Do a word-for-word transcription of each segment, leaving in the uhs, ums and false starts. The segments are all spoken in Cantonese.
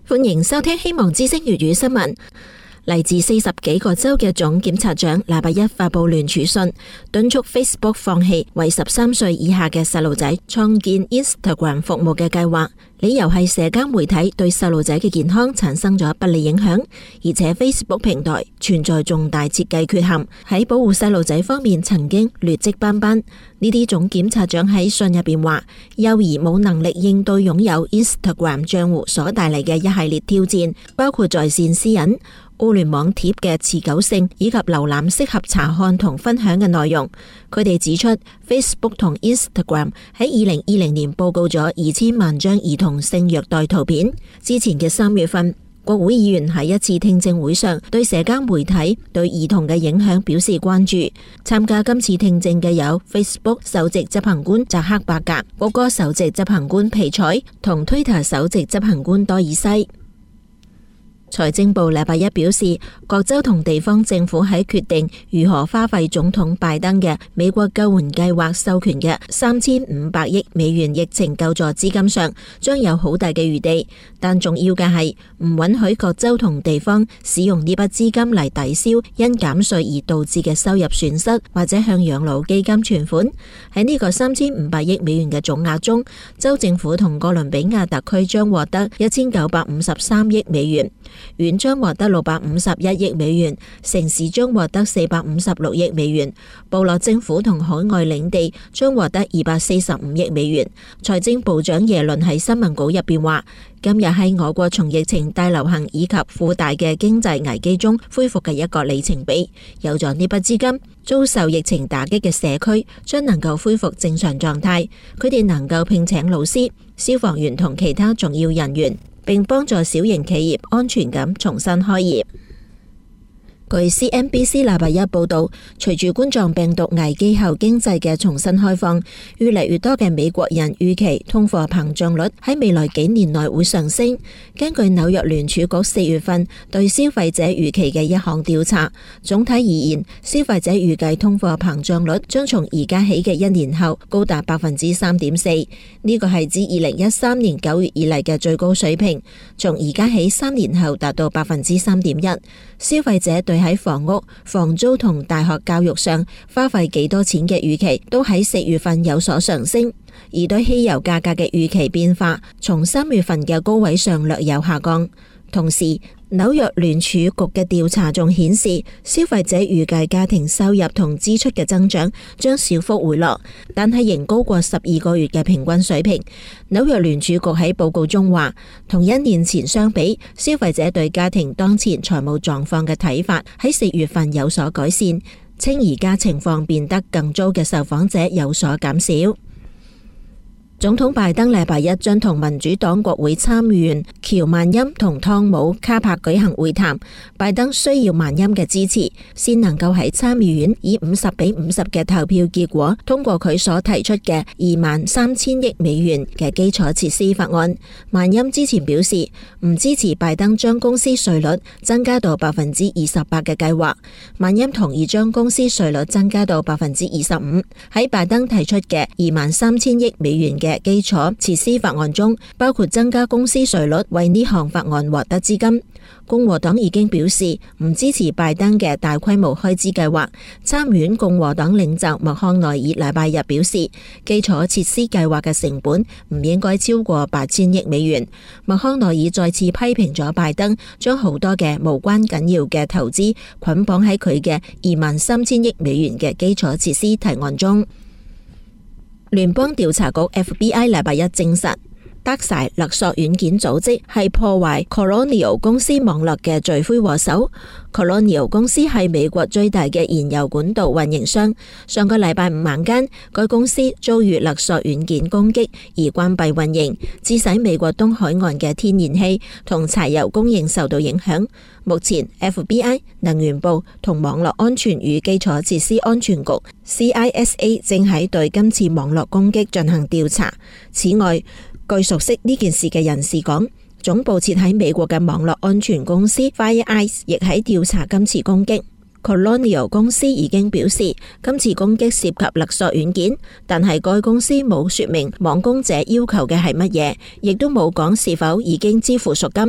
歡迎收聽希望之聲粵語新聞。嚟自四十幾個州嘅總檢察長禮拜一發佈聯署信，敦促 Facebook 放棄為十三歲以下嘅細路仔創建 Instagram 服務嘅計劃，理由係社交媒體對細路仔嘅健康產生咗不利影響，而且 Facebook 平台存在重大設計缺陷，喺保護細路仔方面曾經劣跡斑斑。呢啲總檢察長喺信入邊話，幼兒冇能力應對擁有 Instagram 賬戶所帶嚟嘅一系列挑戰，包括在線私隱、互聯網貼嘅持久性以及瀏覽適合查看同分享嘅內容。佢哋指出 Facebook 同 Instagram 喺二零二零年報告咗二千萬張兒童性虐待圖片。之前嘅三月份，國會議員喺一次聽證會上對社交媒體對兒童嘅影響表示關注。參加今次聽證嘅有 Facebook 首席執行官扎克伯格、谷歌首席執行官皮采同 Twitter 首席執行官多爾西。財政部禮拜一表示，各州同地方政府喺決定如何花費總統拜登嘅美國救援計劃授權嘅三千五百億美元疫情救助資金上，將有好大嘅餘地。但重要嘅係唔允許各州同地方使用呢筆資金嚟抵消因減稅而導致嘅收入損失，或者向養老基金存款。喺呢個三千五百億美元嘅總額中，州政府同哥倫比亞特區將獲得一千九百五十三億美元。縣將獲得六百五十一億美元，城市將獲得四百五十六億美元，部落政府同海外領地將獲得二百四十五億美元。財政部長耶倫喺新聞稿入邊話，今日係我國從疫情大流行以及附帶嘅經濟危機中恢復嘅一個里程碑。有咗呢筆資金，遭受疫情打擊嘅社區將能夠恢復正常狀態，佢哋能夠聘請老師、消防員同其他重要人員，並幫助小型企業安全咁重新開業。據 C N B C 禮拜一報道，隨住冠狀病毒危機後經濟嘅重新開放，越嚟越多嘅美國人預期通貨膨脹率喺未來幾年內會上升。根據紐約聯儲局四月份對消費者預期嘅一項調查，總體而言，消費者預計通貨膨脹率將從而家起嘅一年後高達百分之三點四，呢個係自二零一三年九月以嚟嘅最高水平。從而家起三年後達到百分之三點一。消費者對喺房屋、房租同大學教育上花費幾多錢嘅預期都喺四月份有所上升，而對汽油價格嘅預期變化從三月份嘅高位上略有下降。同時，紐約聯儲局嘅調查仲顯示，消費者預計家庭收入同支出嘅增長將小幅回落，但係仍高過十二個月嘅平均水平。紐約聯儲局喺報告中話，同一年前相比，消費者對家庭當前財務狀況嘅睇法喺四月份有所改善，稱而家情況變得更糟嘅受訪者有所減少。總統拜登禮拜一將同民主黨國會參議員喬曼欽同湯姆卡柏舉行會談。拜登需要曼欽嘅支持，先能夠喺參議院以五十比五十嘅投票結果通過佢所提出嘅二萬三千億美元嘅基礎設施法案。曼欽之前表示唔支持拜登將公司稅率增加到百分之二十八嘅計劃。曼欽同意將公司稅率增加到百分之二十五。喺拜登提出嘅二萬三千億美元嘅基礎設施法案中，包括增加公司稅率，為呢項法案獲得資金。共和黨已經表示唔支持拜登嘅大規模開支計劃。參議院共和黨領袖麥康奈爾禮拜日表示，基礎設施計劃嘅成本唔應該超過八千億美元。麥康奈爾再次批評咗拜登將好多嘅無關緊要嘅投資捆綁喺佢嘅二萬三千億美元嘅基礎設施提案中。聯邦調查局 F B I 禮拜一證實，德寨勒索軟件組織係破壞 Colonial 公司網絡嘅罪魁禍首。Colonial 公司係美國最大嘅燃油管道運營商。上個禮拜五晚間，該公司遭遇勒索軟件攻擊而關閉運營，致使美國東海岸嘅天然氣同柴油供應受到影響。目前 F B I、能源部同網絡安全與基礎設施安全局 C I S A 正喺對今次網絡攻擊進行調查。此外，據熟悉呢件事嘅人士講，總部設喺美國嘅網絡安全公司 FireEye 亦喺調查今次攻擊。Colonial 公司已經表示，今次攻擊涉及勒索軟件，但係該公司冇說明網攻者要求嘅係乜嘢，亦都冇講是否已經支付贖金。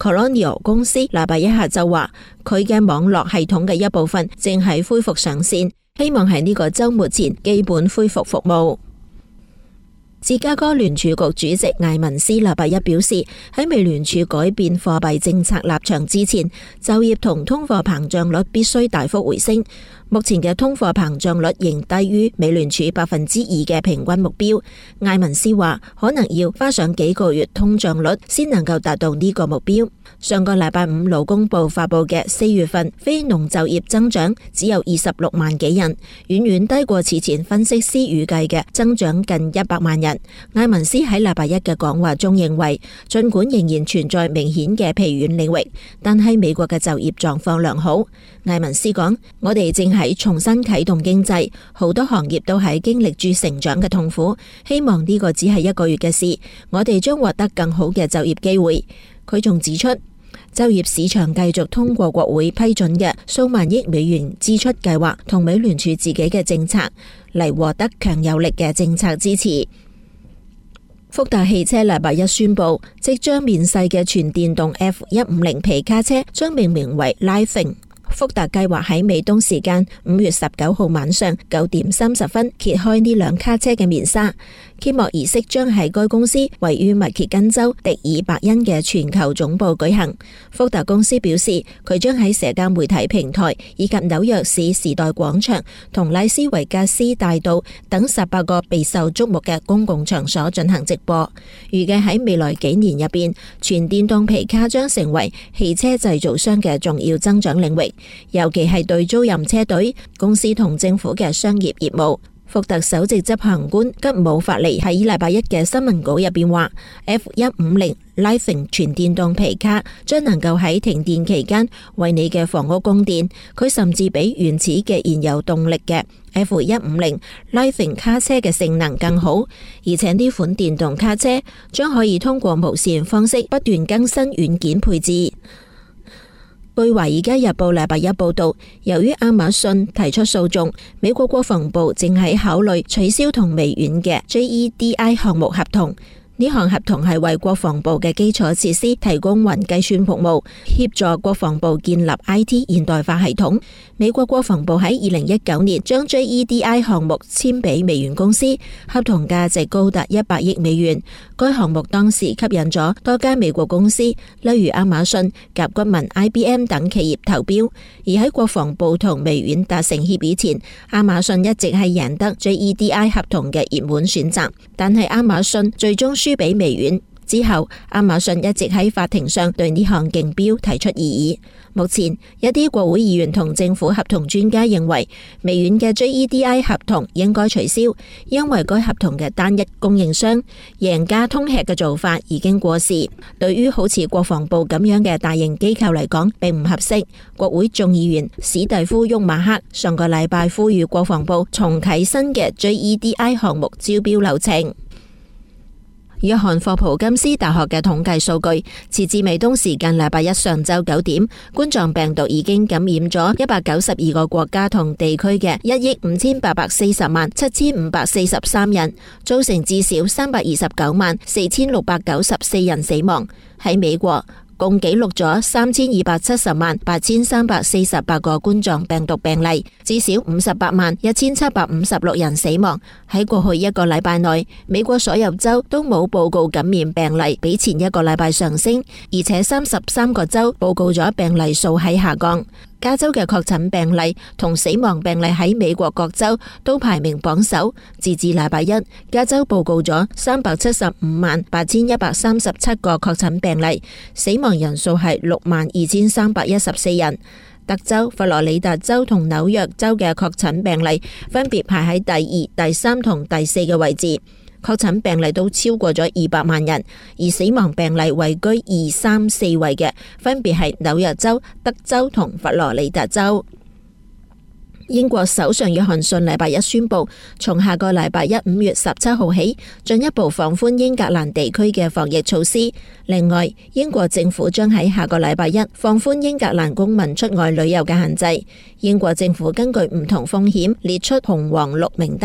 Colonial 公司禮拜一下就話，佢嘅網絡系統嘅一部分正係恢復上線，希望喺呢個週末前基本恢復服務。芝加哥聯儲局主席艾文斯禮拜一表示，喺美聯儲改變貨幣政策立場之前，就業同通貨膨脹率必須大幅回升。目前嘅通貨膨脹率仍低於美聯儲百分之二嘅平均目標。艾文斯話，可能要花上幾個月通脹率先能夠達到呢個目標。上個禮拜五勞工部發佈嘅四月份非農就業增長只有二十六萬幾人，遠遠低過此前分析師預計嘅增長近一百萬人。艾文斯喺禮拜一嘅講話中認為，儘管仍然存在明顯嘅疲軟領域，但係美國嘅就業狀況良好。艾文斯講，我哋正喺重新啟動經濟，好多行業都喺經歷住成長嘅痛苦，希望呢個只係一個月嘅事，我哋將獲得更好嘅就業機會。佢仲指出，就業市場繼續通過國會批准嘅數萬億美元支出計劃同美聯儲自己嘅政策嚟獲得強有力嘅政策支持。福特汽車禮拜一宣布，即將面世嘅全電動 F 一五零皮卡車將命名為 Lightning。福特計劃喺美東時間五月十九號晚上九點三十分揭開呢輛卡車嘅面紗。揭幕儀式將喺該公司位於密歇根州迪爾伯恩嘅全球總部舉行。福特公司表示，佢將喺社交媒體平台以及紐約市時代廣場同拉斯維加斯大道等十八個備受矚目嘅公共場所進行直播。預計喺未來幾年入邊，全電動皮卡將成為汽車製造商嘅重要增長領域，尤其係對租賃車隊、公司同政府嘅商業業務。福特首席執行官吉姆法尼喺禮拜一嘅新聞稿入邊話 ，F 一五零 Lightning 全電動皮卡將能夠喺停電期間為你嘅房屋供電。佢甚至比原始嘅燃油動力嘅 F 一五零 Lightning 卡車嘅性能更好，而且呢款電動卡車將可以通過無線方式不斷更新軟件配置。據《華爾街日報》禮拜一報道，由於亞馬遜提出訴訟，美國國防部正喺考慮取消同微軟嘅 J E D I 項目合同。呢項合同係為國防部嘅基礎設施提供雲計算服務，協助國防部建立 I T 現代化系統。美國國防部喺二零一九年將 J E D I 項目簽俾微軟公司，合同價值高達一百億美元。該項目當時吸引咗多間美國公司，例如亞馬遜、甲骨文、I B M 等企業投標。而喺國防部同微軟達成協議前，亞馬遜一直係贏得 J E D I 合同嘅熱門選擇，但係亞馬遜最終輸俾微軟。之後，亞馬遜一直喺法庭上對呢項競標提出異議。目前，一啲國會議員同政府合同專家認為，微軟嘅 J E D I 合同應該取消，因為該合同嘅單一供應商贏家通吃嘅做法已經過時，對於好似國防部咁樣嘅大型機構嚟講並唔合適。國會眾議員史蒂夫沃馬克上個禮拜呼籲國防部重啟新嘅 J E D I 項目招標流程。約翰霍普金斯大學嘅統計數據，截至美東時間禮拜一上晝九點，冠狀病毒已經感染咗一百九十二個國家同地區嘅一億五千八百四十萬七千五百四十三人，造成至少三百二十九萬四千六百九十四人死亡。喺美國，共記錄咗三千二百七十萬八千三百四十八個冠狀病毒病例，至少五十八萬一千七百五十六人死亡。喺過去一個禮拜內，美國所有州都冇報告感染病例比前一個禮拜上升，而且三十三個州報告咗病例數喺下降。加州嘅確診病例同死亡病例喺美國各州都排名榜首。截至禮拜一，加州報告咗三百七十五萬八千一百三十七個確診病例，死亡人數係六萬二千三百一十四人。德州、佛羅里達州同紐約州嘅確診病例分別排喺第二、第三同第四嘅位置。確診病例都超過咗二百萬人，而死亡病例位居二、三、四位嘅，分別係紐約州、德州同佛羅里達州。英國首相約翰遜禮拜一宣布，從下個禮拜一五月十七號起，進一步放寬英格蘭地區嘅防疫措施。另外，英國政府將喺下個禮拜一放寬英格蘭公民出外旅遊嘅限制。英國政府根據唔同風險列出紅黃綠名單。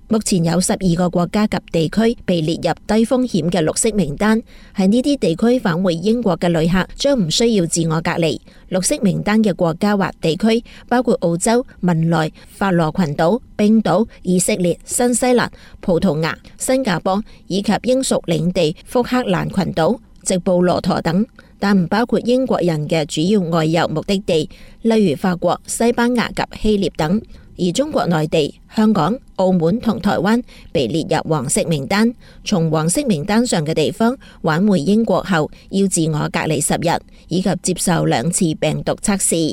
目前有十二個國家及地區被列入低風險嘅綠色名單，喺呢啲地區返回英國嘅旅客將唔需要自我隔離。綠色名單嘅國家或地區包括澳洲、文萊、法羅群島、冰島、以色列、新西蘭、葡萄牙、新加坡以及英屬領地福克蘭群島、直布羅陀等，但唔包括英國人嘅主要外遊目的地，例如法國、西班牙及希臘等。而中國內地、香港、澳門同台灣被列入黃色名單。從黃色名單上嘅地方返回英國後，要自我隔離十日，以及接受兩次病毒測試。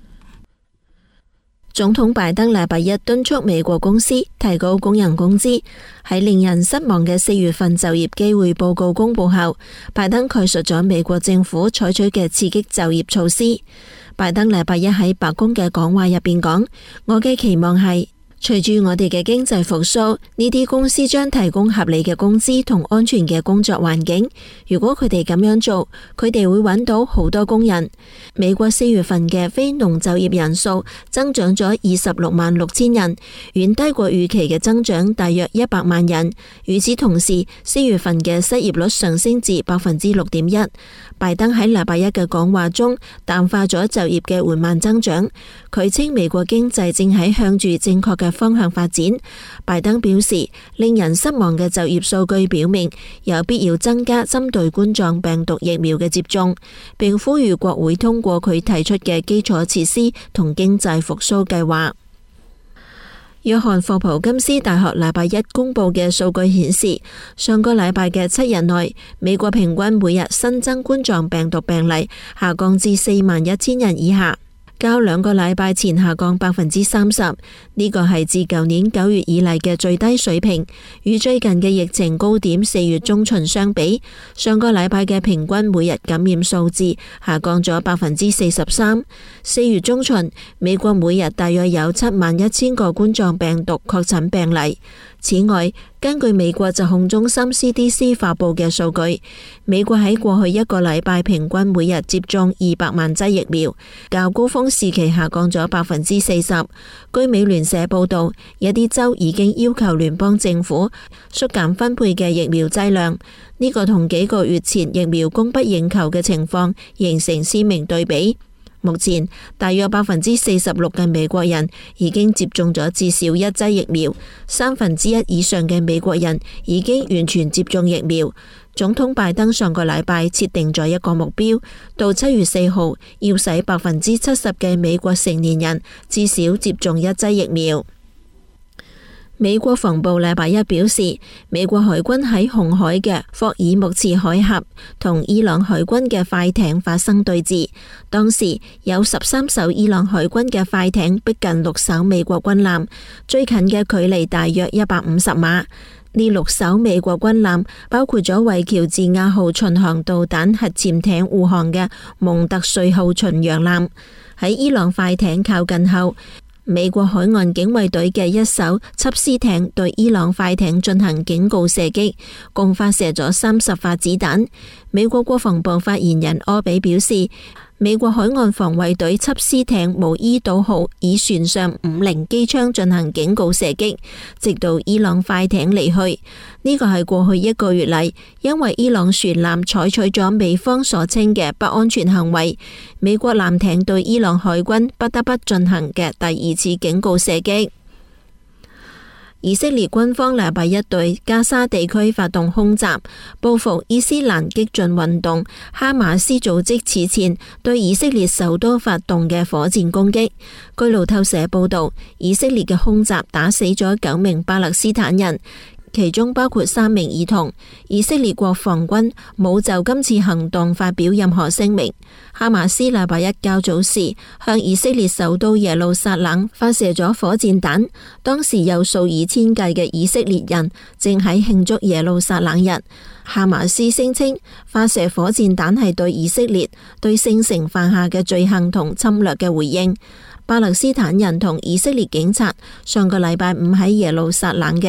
總統拜登禮拜一敦促美國公司提高工人工資。喺令人失望嘅四月份就業機會報告公布後，拜登概述咗美國政府採取嘅刺激就業措施。拜登禮拜一喺白宮嘅講話入邊講：我嘅期望係，隨住我哋嘅經濟復甦，呢啲公司將提供合理嘅工資同安全嘅工作環境。如果佢哋咁樣做，佢哋會揾到好多工人。美國四月份嘅非農就業人數增長咗二十六萬六千人，遠低過預期嘅增長大約一百萬人。與此同時，四月份嘅失業率上升至百分之六點一。拜登喺禮拜一嘅講話中淡化咗就業嘅緩慢增長，佢稱美國經濟正喺向住正確嘅方向發展。拜登表示，令人失望嘅就業數據表明有必要增加針對冠狀病毒疫苗嘅接種，並呼籲國會通過佢提出嘅基礎設施同經濟復甦計劃。約翰霍普金斯大學禮拜一公布嘅數據顯示，上個禮拜嘅七日內，美國平均每日新增冠狀病毒病例下降至四萬一千人以下，較兩個禮拜前下降百分之三十，呢個係自舊年九月以嚟嘅最低水平。與最近嘅疫情高點四月中旬相比，上個禮拜嘅平均每日感染數字下降咗百分之四十三。四月中旬，美國每日大約有七萬一千個冠狀病毒確診病例。此外，根據美國疾控中心 C D C 發佈嘅數據，美國喺過去一個禮拜平均每日接種二百萬劑疫苗，較高峰時期下降咗百分之四十。據美聯社報道，一啲州已經要求聯邦政府縮減分配嘅疫苗劑量，呢個同幾個月前疫苗供不應求嘅情況形成鮮明對比。目前，大約百分之四十六嘅美國人已經接種咗至少一劑疫苗，三分之一以上嘅美國人已經完全接種疫苗。總統拜登上個禮拜設定咗一個目標，到七月四號要使百分之七十嘅美國成年人至少接種一劑疫苗。美國防部禮拜一表示，美國海軍喺紅海嘅霍爾木茲海峽同伊朗海軍嘅快艇發生對峙，當時有十三艘伊朗海軍嘅快艇逼近六艘美國軍艦，最近嘅距離大約一百五十碼。呢六艘美國軍艦包括咗為喬治亞號巡航導彈核潛艇護航嘅蒙特瑞號巡洋艦。喺伊朗快艇靠近後，美國海岸警衛隊嘅一艘緝私艇對伊朗快艇進行警告射擊，共發射咗三十發子彈。美國國防部發言人柯比表示，美國海岸防衛隊緝私艇無伊島號以船上五零機槍進行警告射擊，直到伊朗快艇離去。呢個係過去一個月嚟，因為伊朗船艦採取咗美方所稱嘅不安全行為，美國艦艇對伊朗海軍不得不進行嘅第二次警告射擊。以色列軍方禮拜一對加沙地區發動空襲，報復伊斯蘭激進運動哈馬斯組織此前對以色列首都發動嘅火箭攻擊。據路透社報道，以色列嘅空襲打死咗九名巴勒斯坦人，其中包括三名兒童。以色列國防軍冇就今次行動發表任何聲明。哈馬斯禮拜一較早時向以色列首都耶路撒冷發射咗火箭彈，當時有數以千計嘅以色列人正喺慶祝耶路撒冷日。哈馬斯聲稱發射火箭彈係對以色列對聖城犯下嘅罪行同侵略嘅回應。巴勒斯坦人同以色列警察上個禮拜五喺耶路撒冷嘅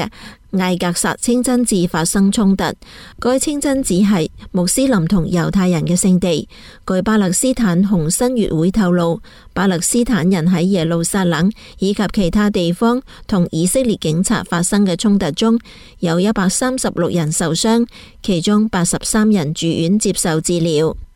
艾格薩清真寺發生衝突。該清真寺係穆斯林同猶太人嘅聖地。據巴勒斯坦紅新月會透露，巴勒斯坦人喺耶路撒冷以及其他地方同以色列警察發生嘅衝突中，有一百三十六人受傷，其中八十三人住院接受治療。